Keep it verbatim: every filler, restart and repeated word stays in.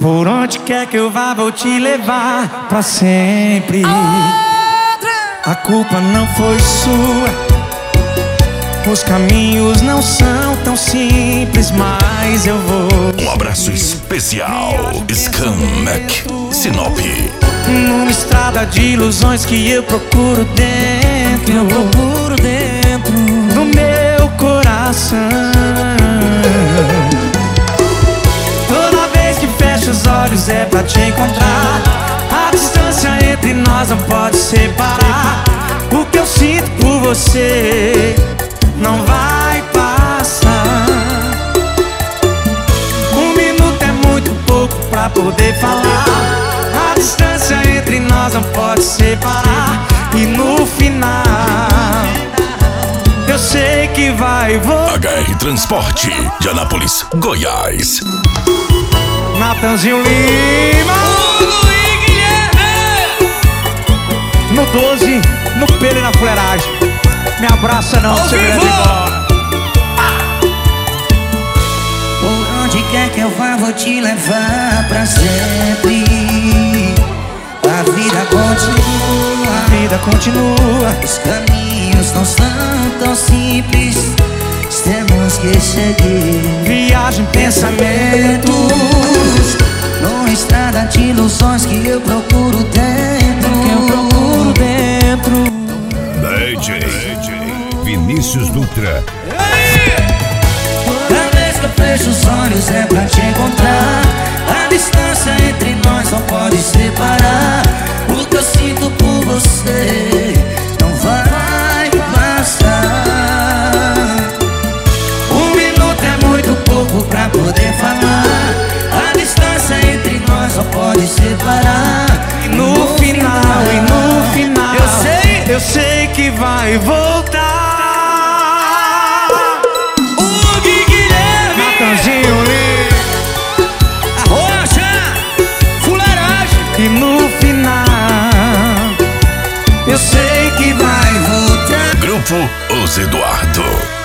Por onde quer que eu vá, vou te levar pra sempre. A culpa não foi sua, os caminhos não são tão simples, mas eu vou. Um abraço especial, Scamek, Sinop. Numa estrada de ilusões que eu procuro dentro, eu procuro dentro do meu coração. Toda vez que fecho os olhos é pra te encontrar. A distância entre nós não pode separar. O que eu sinto por você não vai passar. Um minuto é muito pouco pra poder falar. A distância entre nós não pode separar. E no final eu sei que vai voltar. H R Transporte de Anápolis, Goiás. Natanzinho Lima, Hugo e Guilherme. no doze, no pelo e na fuleiragem. Me abraça não, você me leva embora. Por onde quer que eu vá, vou te levar pra sempre. A vida continua, A vida continua. os caminhos não são tão simples, temos que seguir. Viagem, pensamento, Numa estrada de ilusões que eu procuro dentro, que eu procuro dentro. D J Vinícius Dutra. Toda vez que eu fecho os olhos é pra te encontrar. A distância entre nós não pode separar. O que eu sinto por você não vai passar. Um minuto é muito pouco pra poder falar. A distância entre nós não pode separar. E no final, e no final eu sei, eu sei que vai voltar. Hugo e Guilherme, Natanzinho Lima, Arrocha, fuleiragem. e no final Eu sei que vai voltar. Grupo Os Eduardo.